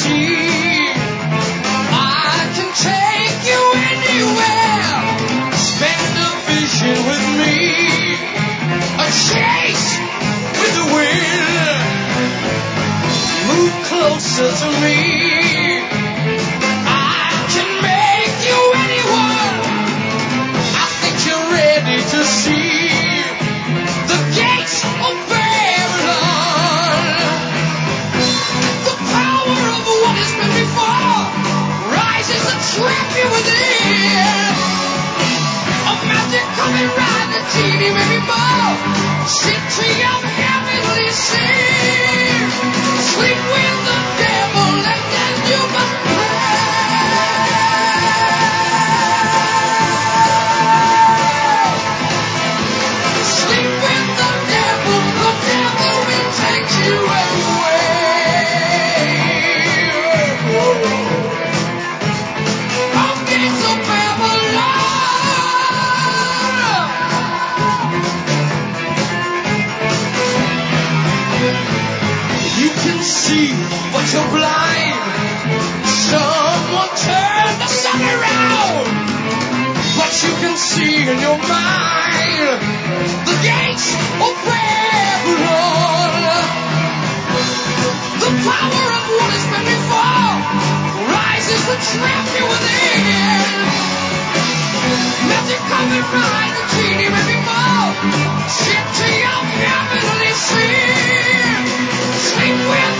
see. I can take you anywhere. Spend a vision with me. A chase with the wind. Move closer to me. I can make you anyone. I think you're ready to see the gates of Babylon. The power of what has been before rises to trap you within. A magic coming right the genie, maybe more. Sit to your heavenly sea. Sleep with the devil and then you must sleep with the devil will take you away. Oh, gates of Babylon. You can see, but you're blind. Someone turn the sun around, but you can see in your mind the gates of Babylon. The power of what has been before rises to trap you within. Magic coming right, the genie may be more. Ship to your heavenly sea. Sleep with